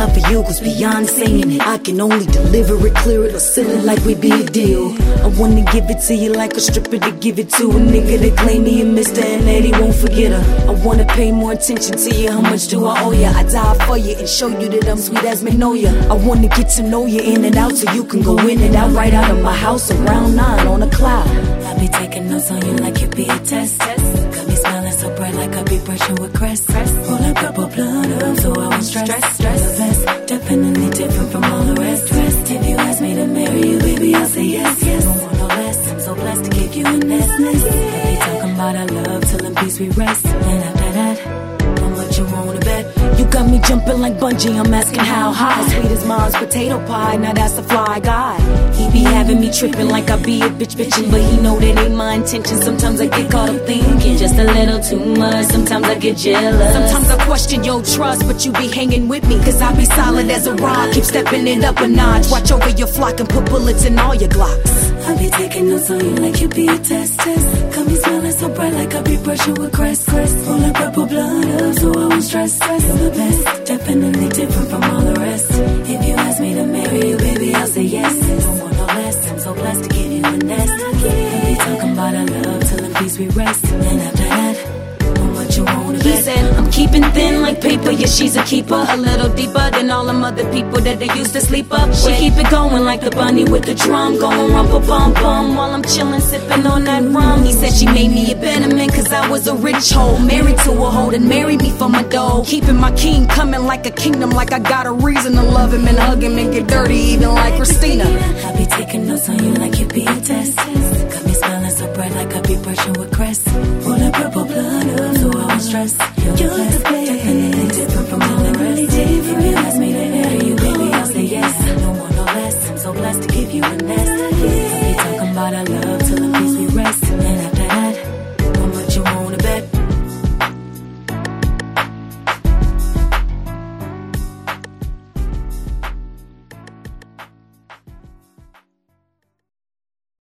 love for you goes beyond saying it. I can only deliver it, clear it, or seal it like we be a deal. I wanna give it to you like a stripper to give it to a nigga that claim he a mister and that he won't forget her. I wanna pay more attention to you, how much do I owe ya? I die for you and show you that I'm sweet as Magnolia. I wanna get to know you in and out so you can go in and out right out of my house around 9 on a cloud. I be taking notes on you like you be a test. Got me smiling so bright like I be brushing with crest. Rolling purple blood up so I won't stress. The best, definitely different from all the rest. If you ask me to marry you, baby, I'll say yes. Don't want no less, I'm so blessed to give you a nest. I be talking about our love till in peace we rest. And after that, how much you wanna bet? You got me jumping like bungee, I'm asking how high. Sweet as mom's potato pie, now that's a fly guy. He be having me tripping like I be a bitchin', but he know that ain't my intention. Sometimes I get caught up thinking just a little too much. Sometimes I get jealous. Sometimes I question your trust, but you be hanging with me, cause I be solid as a rock. Keep stepping it up a notch. Watch over your flock and put bullets in all your Glocks. I be taking notes on you like you be a test. Got me smiling so bright like I be brushing with crest. Rolling purple blood up so I won't stress. The best, definitely different from all the rest. If you ask me to marry you, baby, I'll say yes. Don't want no less, I'm so blessed to give you a nest. I be talking about our love till in peace we rest. And after that, how much you wanna bet? He said, I'm keeping thin like paper, yeah, she's a keeper. A little deeper than all them other people that they used to sleep up. She keep it going like the bunny with the drum, going rumpa-bum-bum while I'm chilling, sipping on that rum. He said she made me a better man cause I was a rich hoe, married to a hoe that married me for my dough. Keeping my king coming like a kingdom, like I got a reason to love him and hug him and get dirty even like Christina. I be taking notes on you like you be a test. Got me smiling so bright like I be brushing with crest. Rolling purple blood up so I won't stress. You're the